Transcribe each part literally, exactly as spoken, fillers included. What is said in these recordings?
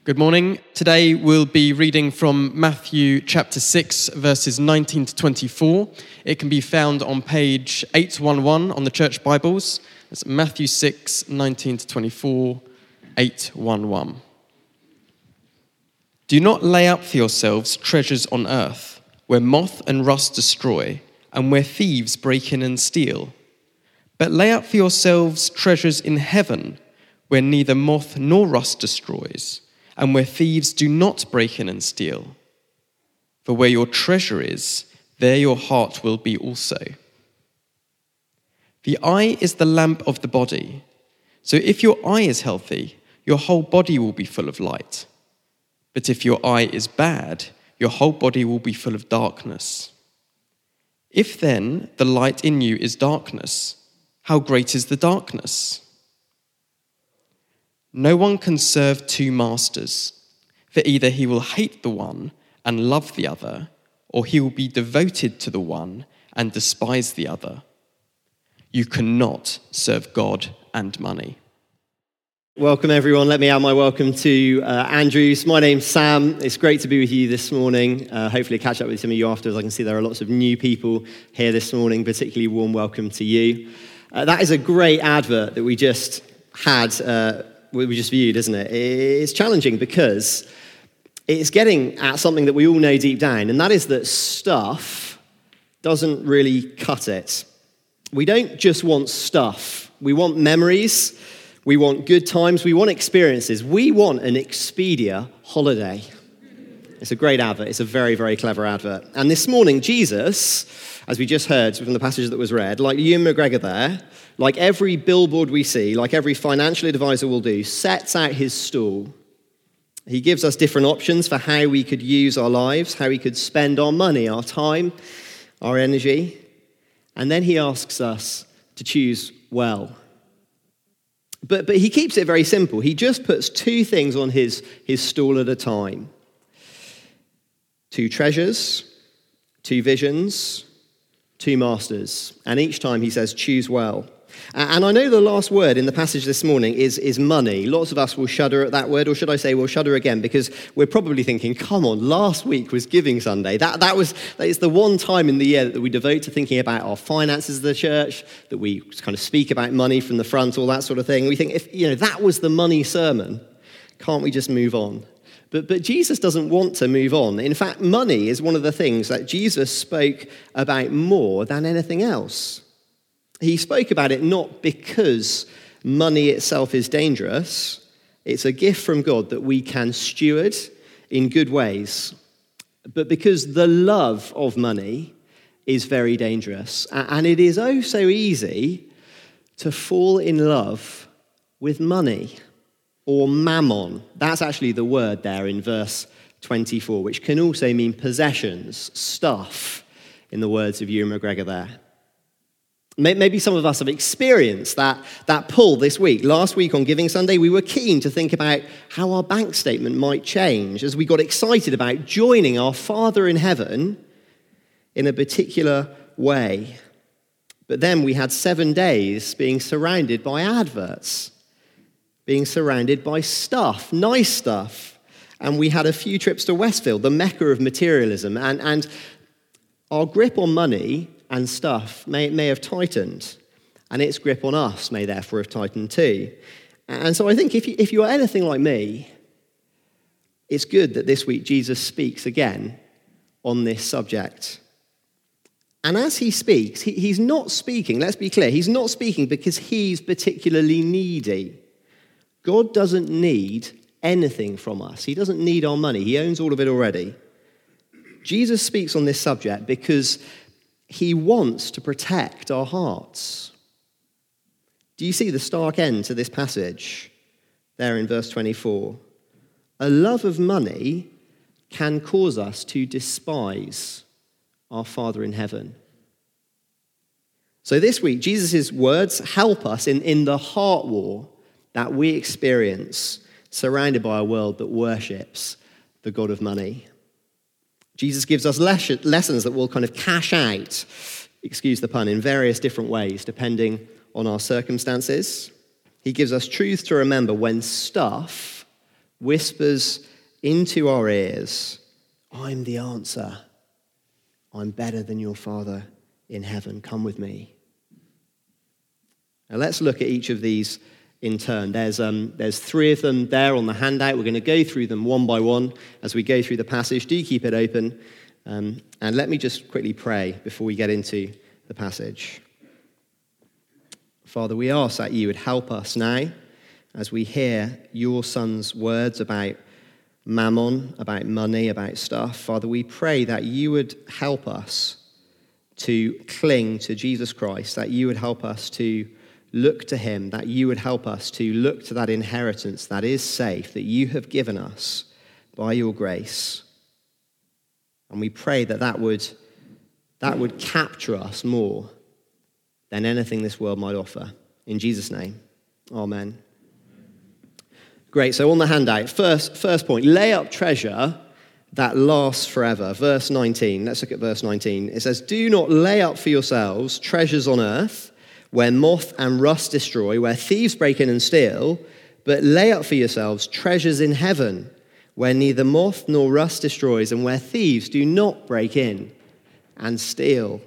Good morning. Today we'll be reading from Matthew chapter six, verses nineteen to twenty-four. It can be found on page eight eleven on the church Bibles. That's Matthew six, nineteen to twenty-four, eight eleven. Do not lay up for yourselves treasures on earth, where moth and rust destroy, and where thieves break in and steal. But lay up for yourselves treasures in heaven, where neither moth nor rust destroys, and where thieves do not break in and steal. For where your treasure is, there your heart will be also. The eye is the lamp of the body. So if your eye is healthy, your whole body will be full of light. But if your eye is bad, your whole body will be full of darkness. If then the light in you is darkness, how great is the darkness? No one can serve two masters, for either he will hate the one and love the other, or he will be devoted to the one and despise the other. You cannot serve God and money. Welcome everyone. Let me add my welcome to uh, Andrews. My name's Sam. It's great to be with you this morning. Uh, hopefully catch up with some of you afterwards. I can see there are lots of new people here this morning. Particularly warm welcome to you. Uh, that is a great advert that we just had, uh, we just viewed, isn't it? It's challenging because it's getting at something that we all know deep down, and that is that stuff doesn't really cut it. We don't just want stuff. We want memories. We want good times. We want experiences. We want an Expedia holiday. It's a great advert. It's a very, very clever advert. And this morning, Jesus, as we just heard from the passage that was read, like Ewan McGregor there, like every billboard we see, like every financial advisor will do, sets out his stall. He gives us different options for how we could use our lives, how we could spend our money, our time, our energy. And then he asks us to choose well. But but he keeps it very simple. He just puts two things on his, his stall at a time. Two treasures, two visions, two masters. And each time he says, choose well. And I know the last word in the passage this morning is, is money. Lots of us will shudder at that word, or should I say we'll shudder again, because we're probably thinking, come on, last week was Giving Sunday. That that was that is the one time in the year that we devote to thinking about our finances of the church, that we kind of speak about money from the front, all that sort of thing. We think, if you know that was the money sermon, can't we just move on? But, but Jesus doesn't want to move on. In fact, money is one of the things that Jesus spoke about more than anything else. He spoke about it not because money itself is dangerous. It's a gift from God that we can steward in good ways. But because the love of money is very dangerous. And it is oh so easy to fall in love with money. Or mammon. That's actually the word there in verse twenty-four, which can also mean possessions, stuff, in the words of Ewan McGregor there. Maybe some of us have experienced that, that pull this week. Last week on Giving Sunday, we were keen to think about how our bank statement might change as we got excited about joining our Father in heaven in a particular way. But then we had seven days being surrounded by adverts, being surrounded by stuff, nice stuff. And we had a few trips to Westfield, the mecca of materialism. And, and our grip on money and stuff may, may have tightened. And its grip on us may therefore have tightened too. And so I think if, you, if you're anything like me, it's good that this week Jesus speaks again on this subject. And as he speaks, he, he's not speaking, let's be clear, he's not speaking because he's particularly needy. God doesn't need anything from us. He doesn't need our money. He owns all of it already. Jesus speaks on this subject because he wants to protect our hearts. Do you see the stark end to this passage there in verse twenty-four? A love of money can cause us to despise our Father in heaven. So this week, Jesus' words help us in, in the heart war that we experience, surrounded by a world that worships the God of money. Jesus gives us les- lessons that will kind of cash out, excuse the pun, in various different ways, depending on our circumstances. He gives us truth to remember when stuff whispers into our ears, I'm the answer. I'm better than your Father in heaven. Come with me. Now let's look at each of these in turn. There's, um, there's three of them there on the handout. We're going to go through them one by one as we go through the passage. Do keep it open. Um, and let me just quickly pray before we get into the passage. Father, we ask that you would help us now as we hear your Son's words about mammon, about money, about stuff. Father, we pray that you would help us to cling to Jesus Christ, that you would help us to look to him, that you would help us to look to that inheritance that is safe, that you have given us by your grace. And we pray that that would, that would capture us more than anything this world might offer. In Jesus' name, amen. Great, so on the handout, first, first point, lay up treasure that lasts forever. Verse nineteen, let's look at verse nineteen. It says, do not lay up for yourselves treasures on earth, where moth and rust destroy, where thieves break in and steal, but lay up for yourselves treasures in heaven, where neither moth nor rust destroys, and where thieves do not break in and steal.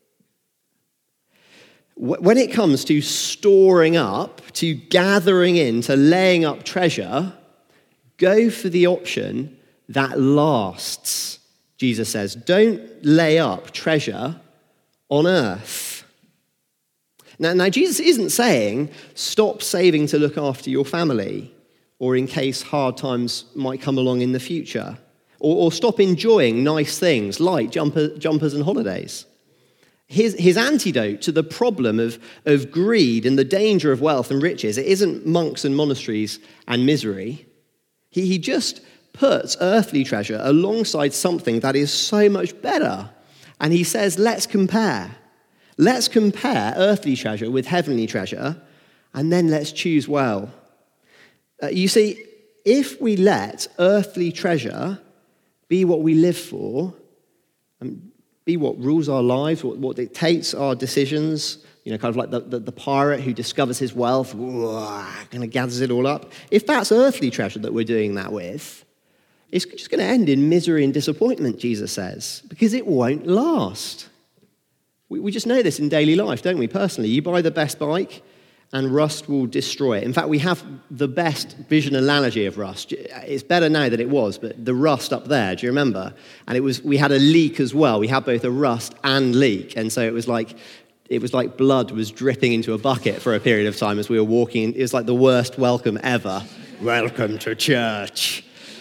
When it comes to storing up, to gathering in, to laying up treasure, go for the option that lasts, Jesus says. Don't lay up treasure on earth. Now, now, Jesus isn't saying stop saving to look after your family or in case hard times might come along in the future, or, or stop enjoying nice things like jumper, jumpers and holidays. His, his antidote to the problem of, of greed and the danger of wealth and riches, it isn't monks and monasteries and misery. He, he just puts earthly treasure alongside something that is so much better. And he says, let's compare. Let's compare earthly treasure with heavenly treasure, and then let's choose well. Uh, you see, if we let earthly treasure be what we live for, and be what rules our lives, what, what dictates our decisions, you know, kind of like the, the, the pirate who discovers his wealth, kind of gathers it all up. If that's earthly treasure that we're doing that with, it's just going to end in misery and disappointment, Jesus says, because it won't last. We, we just know this in daily life, don't we, personally? You buy the best bike, and rust will destroy it. In fact, we have the best vision analogy of rust. It's better now than it was, but the rust up there, do you remember? And it was we had a leak as well. We had both a rust and leak, and so it was like it was like blood was dripping into a bucket for a period of time as we were walking. It was like the worst welcome ever. Welcome to church.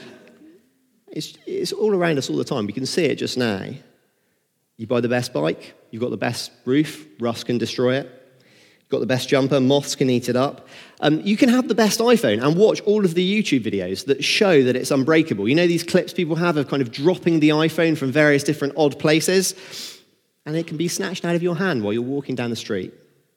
It's, it's all around us all the time. We can see it just now. You buy the best bike, you've got the best roof, rust can destroy it. Got the best jumper, moths can eat it up. Um, you can have the best iPhone and watch all of the YouTube videos that show that it's unbreakable. You know these clips people have of kind of dropping the iPhone from various different odd places, and it can be snatched out of your hand while you're walking down the street.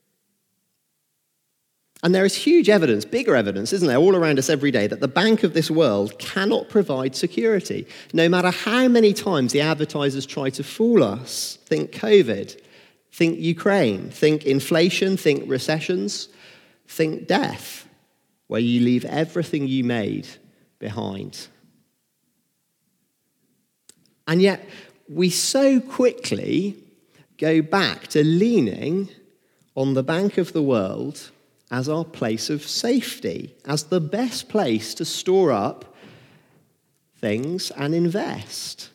And there is huge evidence, bigger evidence, isn't there, all around us every day, that the bank of this world cannot provide security, no matter how many times the advertisers try to fool us. Think COVID. Think Ukraine, think inflation, think recessions, think death, where you leave everything you made behind. And yet, we so quickly go back to leaning on the bank of the world as our place of safety, as the best place to store up things and invest.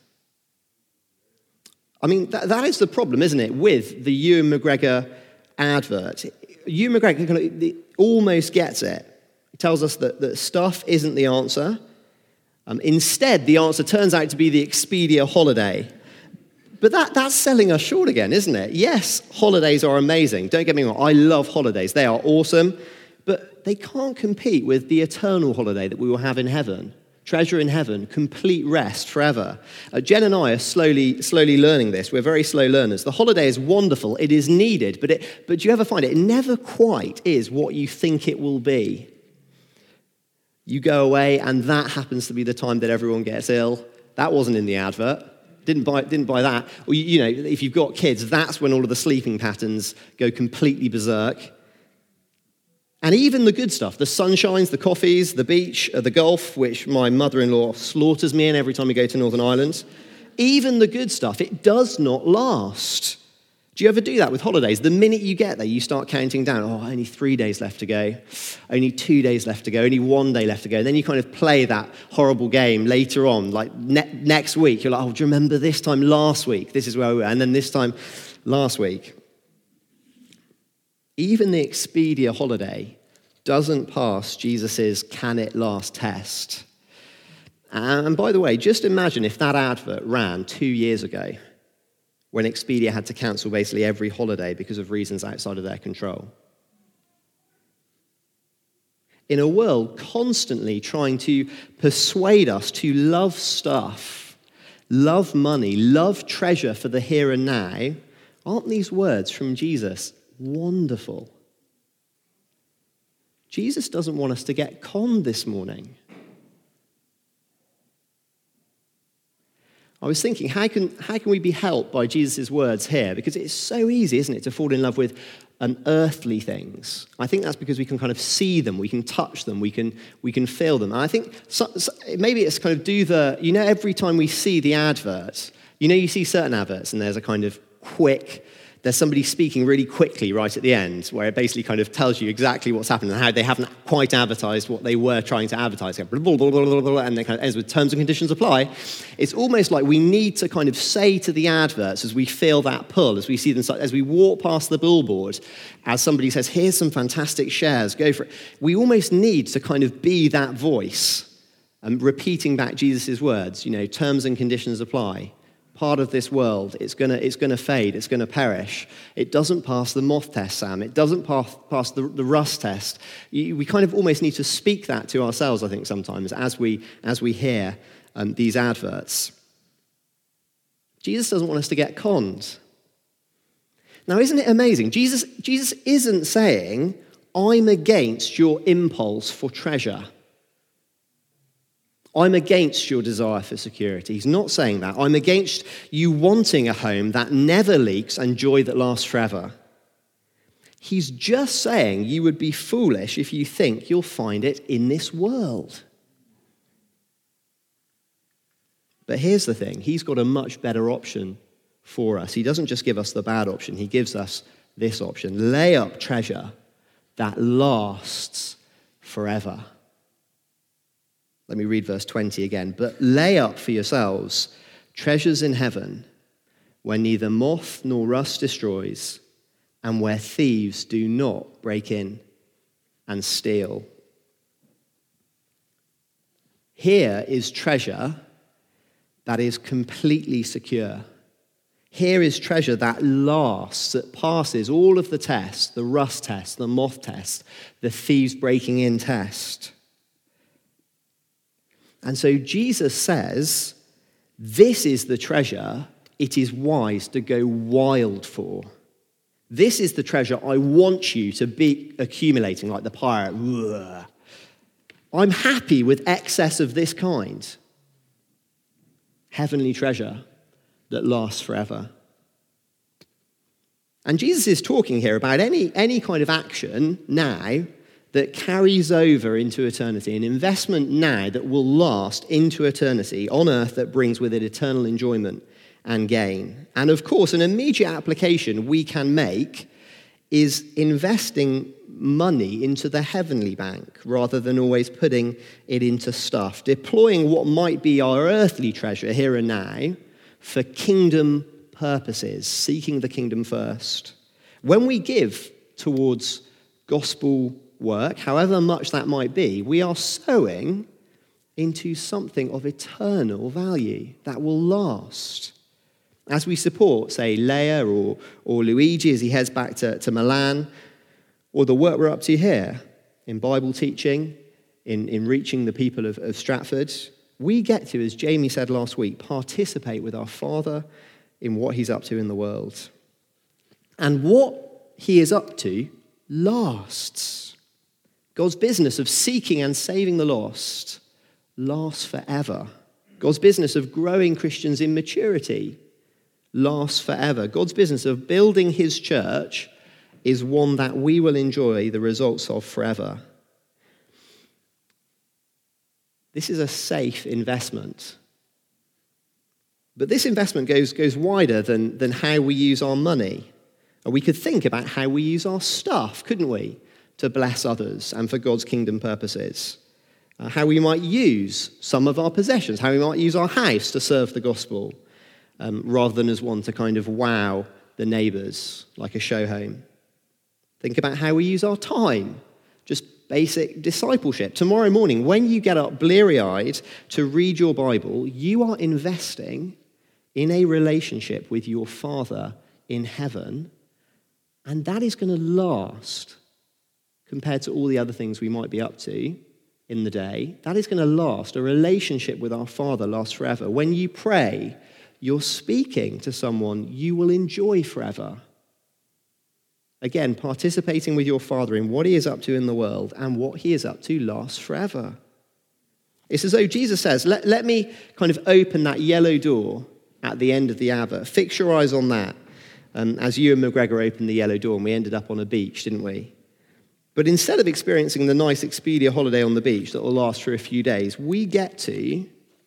I mean, that, that is the problem, isn't it, with the Ewan McGregor advert. Ewan McGregor kind of, almost gets it. He tells us that, that stuff isn't the answer. Um, instead, the answer turns out to be the Expedia holiday. But that, that's selling us short again, isn't it? Yes, holidays are amazing. Don't get me wrong, I love holidays. They are awesome. But they can't compete with the eternal holiday that we will have in heaven. Treasure in heaven, complete rest forever. Uh, Jen and I are slowly, slowly learning this. We're very slow learners. The holiday is wonderful. It is needed. But, it, but do you ever find it? It never quite is what you think it will be. You go away, and that happens to be the time that everyone gets ill. That wasn't in the advert. Didn't buy, didn't buy that. Or, you, you know, if you've got kids, that's when all of the sleeping patterns go completely berserk. And even the good stuff, the sunshines, the coffees, the beach, uh, the golf, which my mother-in-law slaughters me in every time we go to Northern Ireland, even the good stuff, it does not last. Do you ever do that with holidays? The minute you get there, you start counting down. Oh, only three days left to go. Only two days left to go. Only one day left to go. And then you kind of play that horrible game later on, like ne- next week. You're like, oh, do you remember this time last week? This is where we were. And then this time last week. Even the Expedia holiday doesn't pass Jesus' can it last test. And by the way, just imagine if that advert ran two years ago when Expedia had to cancel basically every holiday because of reasons outside of their control. In a world constantly trying to persuade us to love stuff, love money, love treasure for the here and now, aren't these words from Jesus wonderful? Jesus doesn't want us to get conned this morning. I was thinking, how can, how can we be helped by Jesus' words here? Because it's so easy, isn't it, to fall in love with um, earthly things. I think that's because we can kind of see them, we can touch them, we can, we can feel them. And I think so, so maybe it's kind of do the, you know, every time we see the advert, you know, you see certain adverts and there's a kind of quick, there's somebody speaking really quickly right at the end, where it basically kind of tells you exactly what's happening and how they haven't quite advertised what they were trying to advertise. And then kind of ends with terms and conditions apply. It's almost like we need to kind of say to the adverts as we feel that pull, as we see them, as we walk past the billboard, as somebody says, here's some fantastic shares, go for it. We almost need to kind of be that voice and repeating back Jesus' words, you know, terms and conditions apply. Part of this world, it's gonna, it's gonna fade, it's gonna perish. It doesn't pass the moth test, Sam. It doesn't pass, pass the, the rust test. You, we kind of almost need to speak that to ourselves, I think, sometimes, as we, as we hear um, these adverts. Jesus doesn't want us to get conned. Now, isn't it amazing? Jesus, Jesus isn't saying, I'm against your impulse for treasure. I'm against your desire for security. He's not saying that. I'm against you wanting a home that never leaks and joy that lasts forever. He's just saying you would be foolish if you think you'll find it in this world. But here's the thing. He's got a much better option for us. He doesn't just give us the bad option. He gives us this option. Lay up treasure that lasts forever. Let me read verse twenty again. But lay up for yourselves treasures in heaven, where neither moth nor rust destroys, and where thieves do not break in and steal. Here is treasure that is completely secure. Here is treasure that lasts, that passes all of the tests, the rust test, the moth test, the thieves breaking in test. And so Jesus says, this is the treasure it is wise to go wild for. This is the treasure I want you to be accumulating, like the pirate. Ugh. I'm happy with excess of this kind. Heavenly treasure that lasts forever. And Jesus is talking here about any, any kind of action now that carries over into eternity, an investment now that will last into eternity on earth that brings with it eternal enjoyment and gain. And of course, an immediate application we can make is investing money into the heavenly bank rather than always putting it into stuff, deploying what might be our earthly treasure here and now for kingdom purposes, seeking the kingdom first. When we give towards gospel work, however much that might be, we are sowing into something of eternal value that will last. As we support, say, Leah or, or Luigi as he heads back to, to Milan, or the work we're up to here in Bible teaching, in, in reaching the people of, of Stratford, we get to, as Jamie said last week, participate with our Father in what he's up to in the world. And what he is up to lasts. God's business of seeking and saving the lost lasts forever. God's business of growing Christians in maturity lasts forever. God's business of building his church is one that we will enjoy the results of forever. This is a safe investment. But this investment goes, goes wider than, than how we use our money. And we could think about how we use our stuff, couldn't we, to bless others and for God's kingdom purposes. Uh, how we might use some of our possessions, how we might use our house to serve the gospel, um, rather than as one to kind of wow the neighbours like a show home. Think about how we use our time, just basic discipleship. Tomorrow morning, when you get up bleary-eyed to read your Bible, you are investing in a relationship with your Father in heaven, and that is going to last compared to all the other things we might be up to in the day. That is going to last. A relationship with our Father lasts forever. When you pray, you're speaking to someone you will enjoy forever. Again, participating with your Father in what he is up to in the world and what he is up to lasts forever. It's as though Jesus says, let, let me kind of open that yellow door at the end of the advert. Fix your eyes on that. Um, as Ewan McGregor opened the yellow door and we ended up on a beach, didn't we? But instead of experiencing the nice Expedia holiday on the beach that will last for a few days, we get to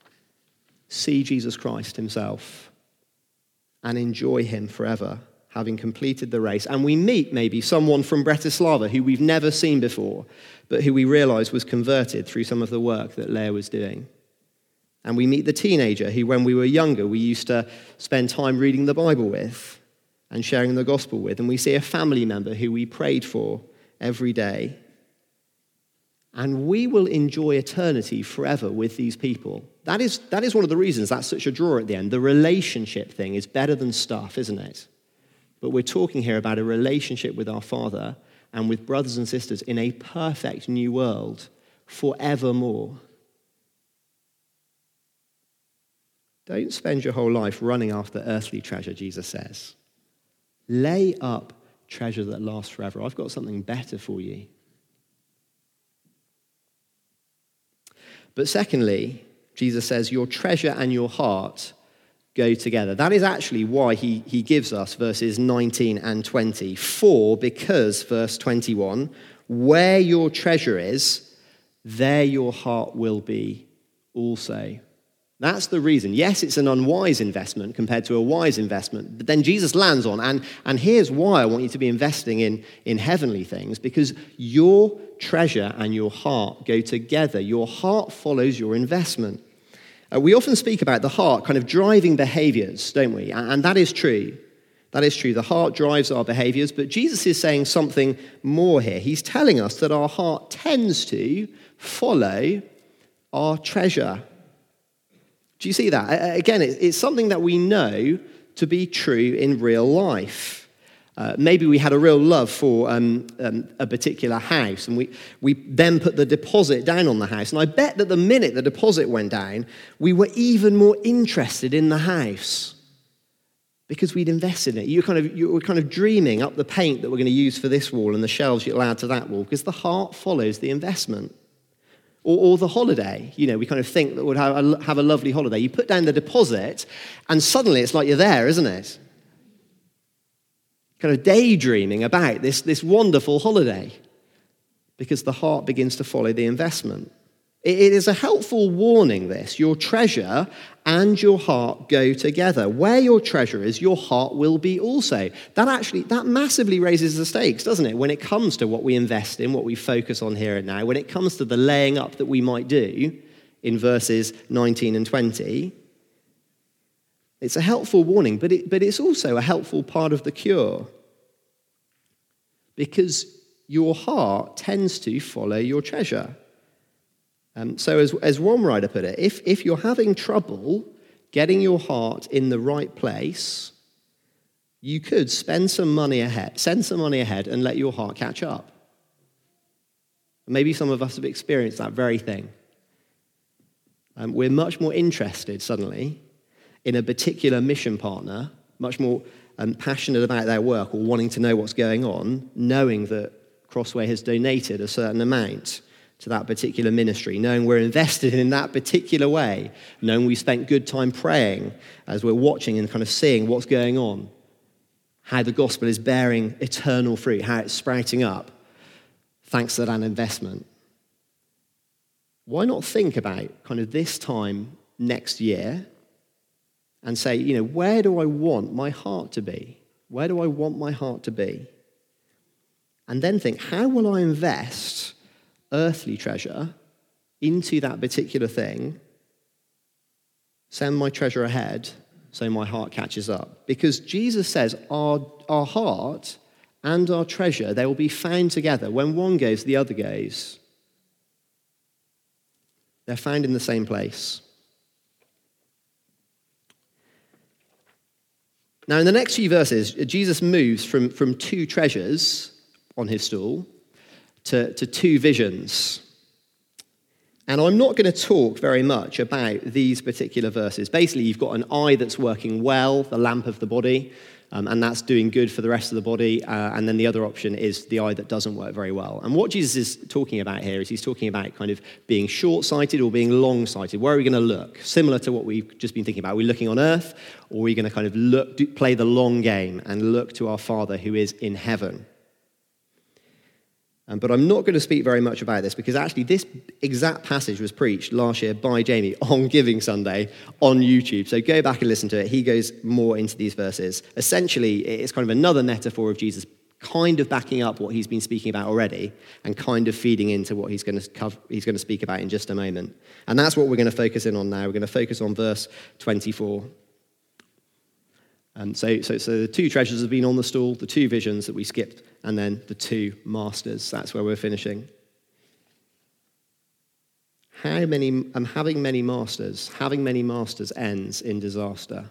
see Jesus Christ himself and enjoy him forever, having completed the race. And we meet maybe someone from Bratislava who we've never seen before, but who we realize was converted through some of the work that Leah was doing. And we meet the teenager who, when we were younger, we used to spend time reading the Bible with and sharing the gospel with. And we see a family member who we prayed for every day. And we will enjoy eternity forever with these people. That is, that is one of the reasons that's such a draw at the end. The relationship thing is better than stuff, isn't it? But we're talking here about a relationship with our Father and with brothers and sisters in a perfect new world forevermore. Don't spend your whole life running after earthly treasure, Jesus says. Lay up treasure that lasts forever. I've got something better for you. But secondly, Jesus says, your treasure and your heart go together. That is actually why he, he gives us verses nineteen and twenty. For, because, verse twenty-one, where your treasure is, there your heart will be also. That's the reason. Yes, it's an unwise investment compared to a wise investment. But then Jesus lands on, and, and here's why I want you to be investing in, in heavenly things, because your treasure and your heart go together. Your heart follows your investment. Uh, we often speak about the heart kind of driving behaviors, don't we? And, and that is true. That is true. The heart drives our behaviors, but Jesus is saying something more here. He's telling us that our heart tends to follow our treasure. Do you see that? Again, it's something that we know to be true in real life. Uh, maybe we had a real love for um, um, a particular house, and we, we then put the deposit down on the house. And I bet that the minute the deposit went down, we were even more interested in the house because we'd invested in it. You kind of you were kind of dreaming up the paint that we're going to use for this wall and the shelves you'll add to that wall, because the heart follows the investment. Or, or the holiday, you know, we kind of think that we'll have a, have a lovely holiday. You put down the deposit, and suddenly it's like you're there, isn't it? Kind of daydreaming about this, this wonderful holiday, because the heart begins to follow the investment. It, it is a helpful warning, this. Your treasure and your heart go together. Where your treasure is, your heart will be also. That actually, that massively raises the stakes, doesn't it? When it comes to what we invest in, what we focus on here and now, when it comes to the laying up that we might do in verses nineteen and twenty, it's a helpful warning, but, it, but it's also a helpful part of the cure. Because your heart tends to follow your treasure. Um, so as, as one writer put it, if, if you're having trouble getting your heart in the right place, you could spend some money ahead, send some money ahead and let your heart catch up. Maybe some of us have experienced that very thing. Um, we're much more interested suddenly in a particular mission partner, much more um, passionate about their work or wanting to know what's going on, knowing that Crossway has donated a certain amount to that particular ministry, knowing we're invested in that particular way, knowing we spent good time praying as we're watching and kind of seeing what's going on. how the gospel is bearing eternal fruit, how it's sprouting up thanks to that investment. Why not think about kind of this time next year and say, you know, where do I want my heart to be? Where do I want my heart to be? And then think, how will I invest earthly treasure into that particular thing, send my treasure ahead so my heart catches up? Because Jesus says our, our heart and our treasure, they will be found together. When one goes, the other goes. They're found in the same place. Now, in the next few verses, Jesus moves from, from two treasures on his stool to, to two visions. And I'm not going to talk very much about these particular verses. Basically, you've got an eye that's working well, the lamp of the body, um, and that's doing good for the rest of the body. Uh, and then the other option is the eye that doesn't work very well. And what Jesus is talking about here is he's talking about kind of being short-sighted or being long-sighted. Where are we going to look? Similar to what we've just been thinking about. Are we looking on earth, or are we going to kind of look, do, play the long game and look to our Father who is in heaven? Um, but I'm not going to speak very much about this because actually this exact passage was preached last year by Jamie on Giving Sunday on YouTube. So go back and listen to it. He goes more into these verses. Essentially, it's kind of another metaphor of Jesus kind of backing up what he's been speaking about already and kind of feeding into what he's going to cover, he's going to speak about in just a moment. And that's what we're going to focus in on now. We're going to focus on verse twenty-four. Um, so, so, so the two treasures have been on the stool, the two visions that we skipped, and then the two masters. That's where we're finishing. How many? Um, having many masters. Having many masters ends in disaster.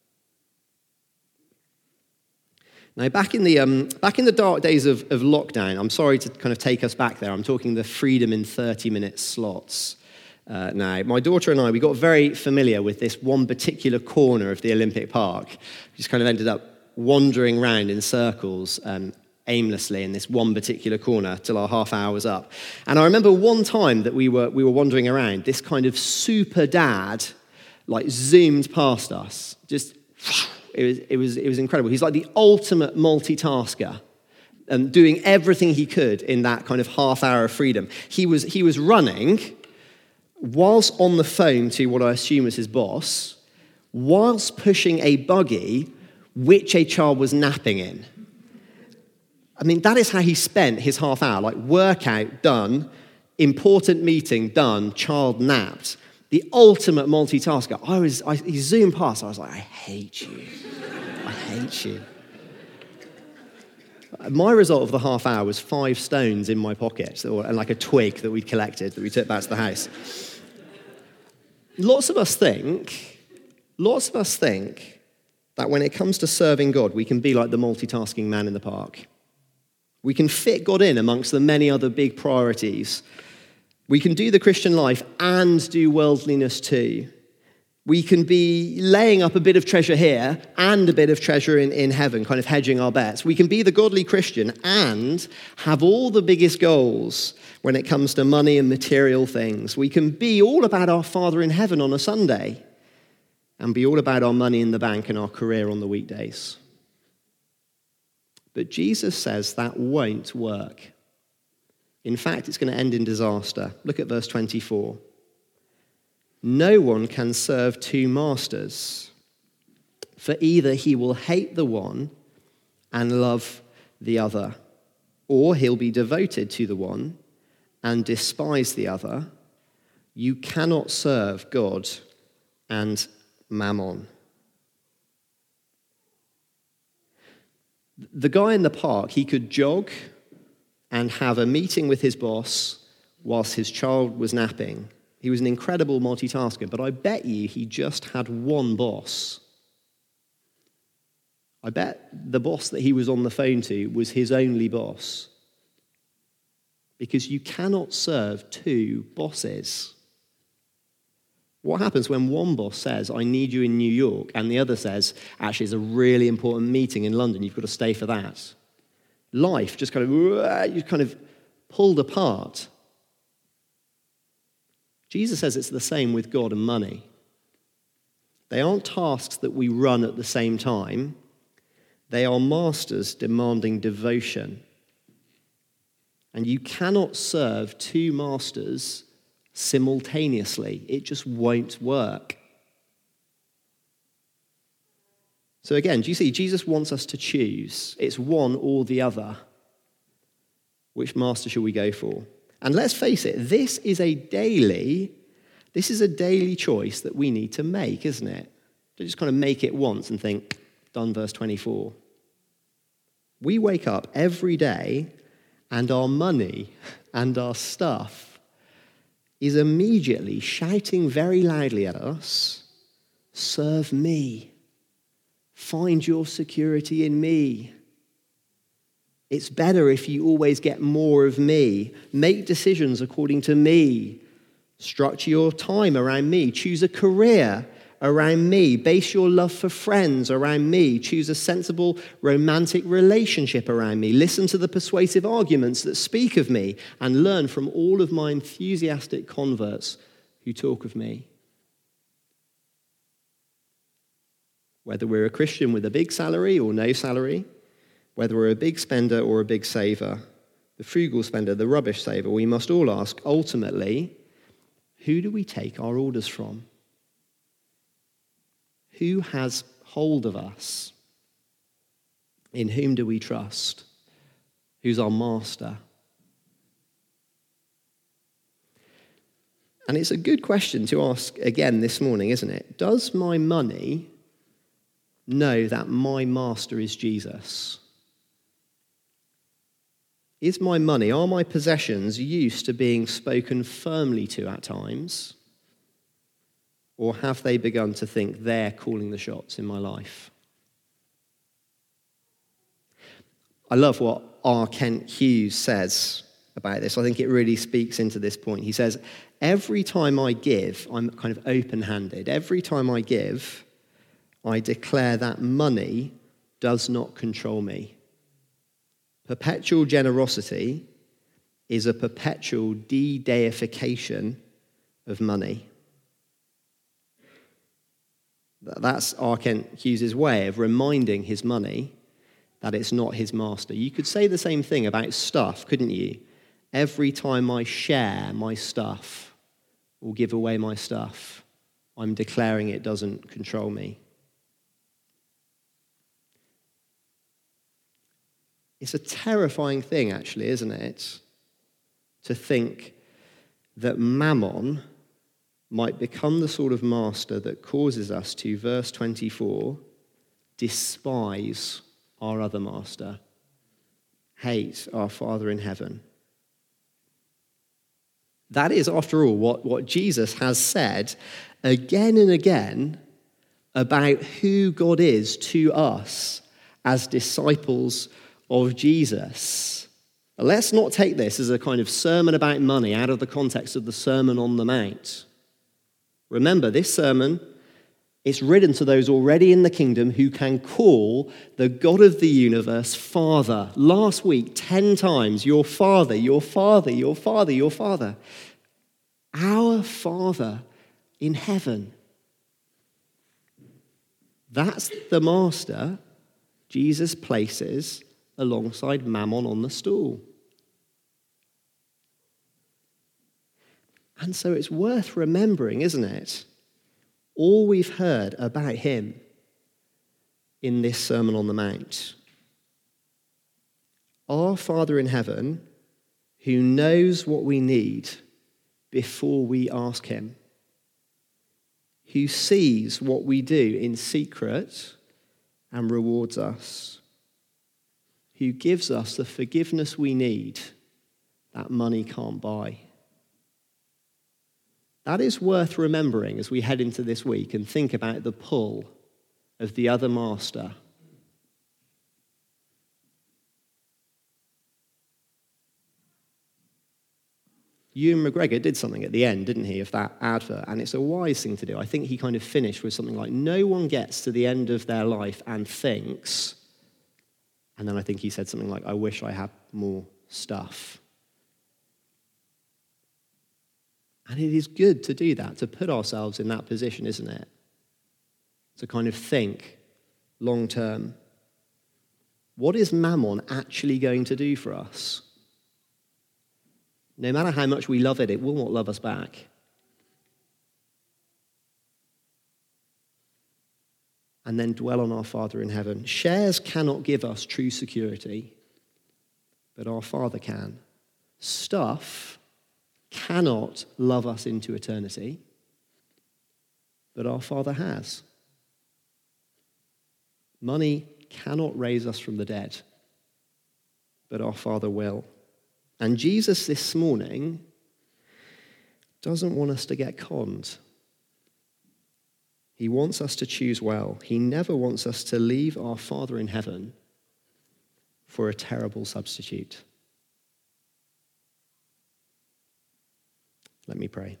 Now, back in the um, back in the dark days of, of lockdown, I'm sorry to kind of take us back there. I'm talking the freedom in thirty-minute slots. Uh, now, my daughter and I, we got very familiar with this one particular corner of the Olympic Park. We just kind of ended up wandering around in circles um, aimlessly in this one particular corner till our half hour was up. And I remember one time that we were we were wandering around, this kind of super dad like zoomed past us. Just it was it was it was incredible. He's like the ultimate multitasker. And doing everything he could in that kind of half hour of freedom. He was he was running whilst on the phone to what I assume was his boss, whilst pushing a buggy which a child was napping in. I mean, that is how he spent his half hour, like workout done, important meeting done, child napped. The ultimate multitasker. I was, I, he zoomed past, I was like, I hate you. I hate you. My result of the half hour was five stones in my pocket, and like a twig that we'd collected that we took back to the house. Lots of us think, lots of us think that when it comes to serving God, we can be like the multitasking man in the park. We can fit God in amongst the many other big priorities. We can do the Christian life and do worldliness too. We can be laying up a bit of treasure here and a bit of treasure in, in heaven, kind of hedging our bets. We can be the godly Christian and have all the biggest goals when it comes to money and material things. We can be all about our Father in heaven on a Sunday and be all about our money in the bank and our career on the weekdays. But Jesus says that won't work. In fact, it's going to end in disaster. Look at verse twenty-four. No one can serve two masters, for either he will hate the one and love the other, or he'll be devoted to the one and despise the other. You cannot serve God and mammon. The guy in the park, he could jog and have a meeting with his boss whilst his child was napping. He was an incredible multitasker, but I bet you he just had one boss. I bet the boss that he was on the phone to was his only boss. Because you cannot serve two bosses. What happens when one boss says, I need you in New York, and the other says, actually, it's a really important meeting in London, you've got to stay for that? Life just kind of, you kind of pulled apart. Jesus says it's the same with God and money. They aren't tasks that we run at the same time. They are masters demanding devotion. And you cannot serve two masters simultaneously. It just won't work. So again, do you see, Jesus wants us to choose. It's one or the other. Which master shall we go for? And let's face it, this is a daily, this is a daily choice that we need to make, isn't it? Don't just kind of make it once and think, done, verse twenty-four. We wake up every day and our money and our stuff is immediately shouting very loudly at us, serve me. Find your security in me. It's better if you always get more of me. Make decisions according to me. Structure your time around me. Choose a career around me. Base your love for friends around me. Choose a sensible romantic relationship around me. Listen to the persuasive arguments that speak of me and learn from all of my enthusiastic converts who talk of me. Whether we're a Christian with a big salary or no salary, whether we're a big spender or a big saver, the frugal spender, the rubbish saver, we must all ask, ultimately, who do we take our orders from? Who has hold of us? In whom do we trust? Who's our master? And it's a good question to ask again this morning, isn't it? Does my money know that my master is Jesus? Is my money, are my possessions used to being spoken firmly to at times? Or have they begun to think they're calling the shots in my life? I love what R. Kent Hughes says about this. I think it really speaks into this point. He says, every time I give, I'm kind of open-handed. Every time I give, I declare that money does not control me. Perpetual generosity is a perpetual de-deification of money. That's R. Kent Hughes' way of reminding his money that it's not his master. You could say the same thing about stuff, couldn't you? Every time I share my stuff or give away my stuff, I'm declaring it doesn't control me. It's a terrifying thing, actually, isn't it? To think that mammon might become the sort of master that causes us to, verse twenty-four, despise our other master, hate our Father in heaven. That is, after all, what, what Jesus has said again and again about who God is to us as disciples of Jesus. Let's not take this as a kind of sermon about money out of the context of the Sermon on the Mount. Remember, this sermon, it's written to those already in the kingdom who can call the God of the universe Father. Last week, ten times, your Father, your Father, your Father, your Father. Our Father in heaven. That's the master Jesus places alongside Mammon on the stool. And so it's worth remembering, isn't it? All we've heard about him in this Sermon on the Mount. Our Father in heaven, who knows what we need before we ask him, who sees what we do in secret and rewards us, who gives us the forgiveness we need that money can't buy. That is worth remembering as we head into this week and think about the pull of the other master. Ewan McGregor did something at the end, didn't he, of that advert, and it's a wise thing to do. I think he kind of finished with something like, no one gets to the end of their life and thinks, and then I think he said something like, I wish I had more stuff. And it is good to do that, to put ourselves in that position, isn't it? To kind of think long term. What is mammon actually going to do for us? No matter how much we love it, it will not love us back. And then dwell on our Father in heaven. Shares cannot give us true security, but our Father can. Stuff cannot love us into eternity, but our Father has. Money cannot raise us from the dead, but our Father will. And Jesus this morning doesn't want us to get conned. He wants us to choose well. He never wants us to leave our Father in heaven for a terrible substitute. Let me pray.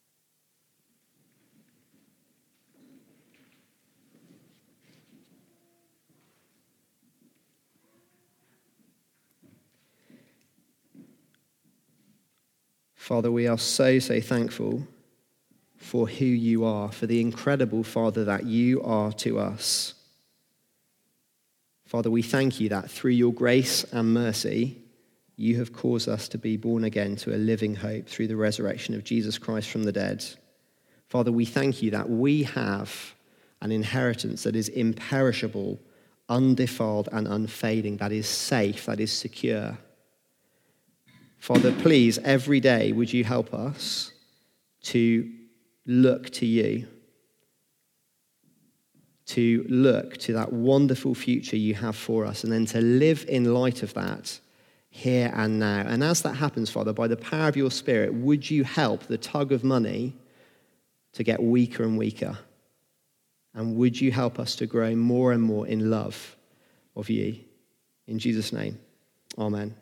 Father, we are so, so thankful for who you are, for the incredible Father that you are to us. Father, we thank you that through your grace and mercy, you have caused us to be born again to a living hope through the resurrection of Jesus Christ from the dead. Father, we thank you that we have an inheritance that is imperishable, undefiled and unfading, that is safe, that is secure. Father, please, every day, would you help us to look to you, to look to that wonderful future you have for us, and then to live in light of that here and now. And as that happens, Father, by the power of your Spirit, would you help the tug of money to get weaker and weaker? And would you help us to grow more and more in love of you? In Jesus' name, amen.